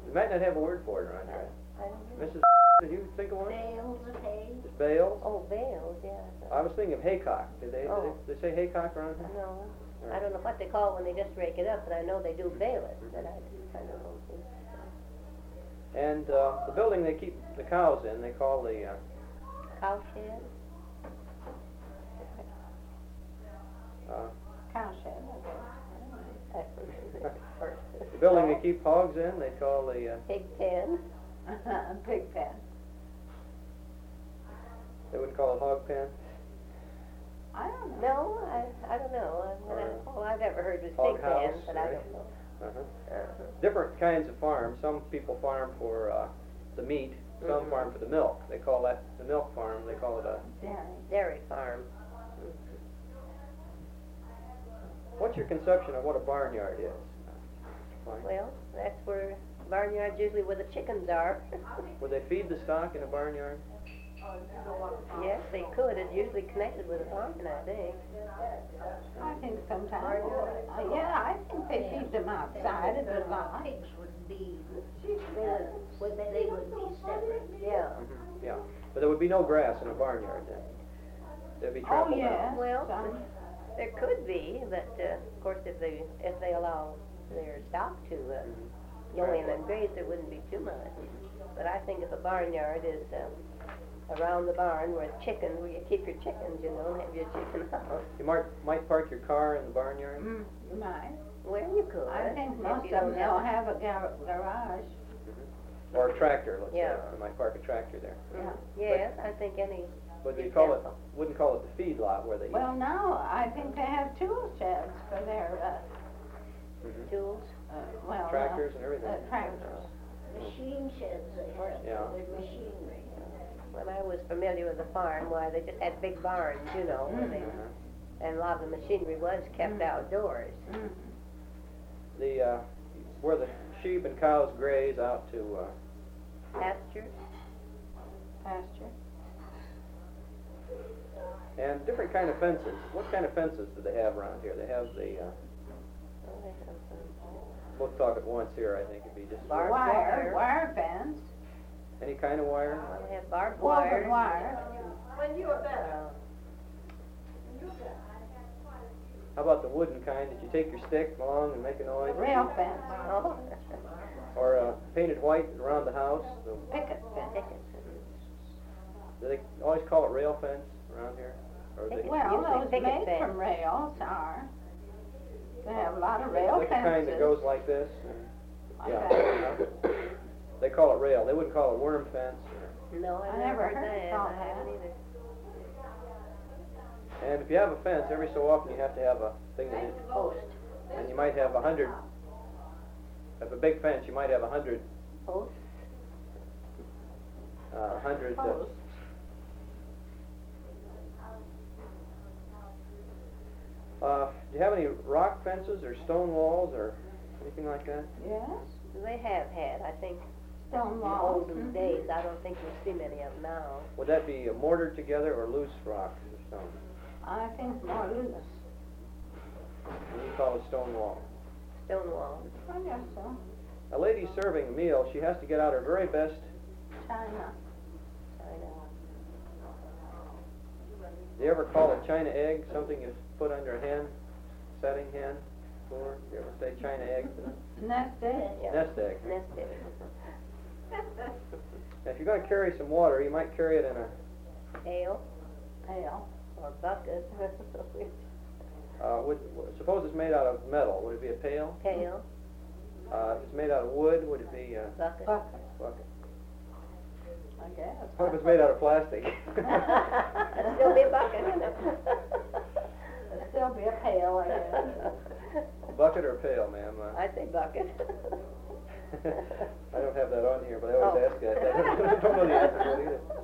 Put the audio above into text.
We might not have a word for it around here. I don't know. Mrs. Did you think of one? Bales of hay. It's bales? Oh, bales, yeah. I was thinking of haycock. Did they say haycock around here? No, I don't know what they call it when they just rake it up, but I know they do bale it, but I don't know. And the building they keep the cows in, they call the... Cow shed? Cow shed, The building they keep hogs in, they call the... Pig pen. Pig pen. They wouldn't call it hog pen? I don't know. No, I don't know. All I've ever heard was Hog pig house, pen, but I right? don't know. Different kinds of farms. Some people farm for the meat. Some farm for the milk. They call that the milk farm. They call it a... Dairy farm. What's your conception of what a barnyard is? Well, that's where barnyards usually where the chickens are. Would they feed the stock in a barnyard? Yes, they could. It's usually connected with a barn, I think. I think sometimes. Yeah, I think they feed them outside at the lot. Pigs would be, they would be separate. Yeah. Yeah. But there would be no grass in a barnyard then. There'd be trampled Oh, yes. down. Well, there could be, but of course, if they allow their stock to go in and graze, there wouldn't be too much. But I think if a barnyard is around the barn where you keep your chickens, have your chicken house. You might park your car in the barnyard? You might. Well, you could. I think if most you of them, don't they'll have a garage. Or a tractor, let's Yeah. say. You might park a tractor there. Yeah. Yes, I think any. But you example. wouldn't call it the feed lot where they Well, now, I think they have tool sheds for their, Tools. tractors and everything. Tractors. Machine sheds they have, Yeah. their machinery. When I was familiar with the farm, why they just had big barns, where they, and a lot of the machinery was kept outdoors. The where the sheep and cows graze out to Pasture. and different kind of fences. What kind of fences do they have around here? They have the we'll talk at once here. I think it'd be just Barbed wire. Wire fence. any kind of wire. Well, they have barbed Woven wire. wire. How about the wooden kind? Did you take your stick along and make a noise? Rail fence. Oh. Or painted white around the house? Picket fence. Do they always call it rail fence around here? Or they, Well, Usually those picket made fence. from rails are. They have a lot of rail that's the fences. kind that goes like this? Like Yeah. that. They call it rail. They wouldn't call it worm fence. No, I I've never heard heard it that. called I haven't that. either. And if you have a fence, every so often you have to have a thing that is Post. and you might have 100. If a big fence, you might have 100. Post. 100. Posts. Do you have any rock fences or stone walls or anything like that? Yes. They have had, I think, Stone in the walls. olden days. I don't think you'll see many of them now. Would that be mortared together or loose rock or stone? I think more loose. And you call it stone wall. Stone wall. I guess so. A lady serving a meal, she has to get out her very best. China. China. Do you ever call a China egg something you put under a hen, setting hen? Or do you ever say China egg to them? Nest egg. Yeah. Nest egg. Nest egg. Now, if you're going to carry some water, you might carry it in a Pail Pail. or bucket. suppose it's made out of metal. Would it be a pail? Pail. If it's made out of wood, would it be a Bucket. Bucket. bucket? I guess. What if it's made out of plastic? It'll still be a bucket, isn't it? It'll still be a pail, I guess. A bucket or a pail, ma'am? I'd say bucket. I don't have that on here, but I always ask that. I don't know the answer to it either.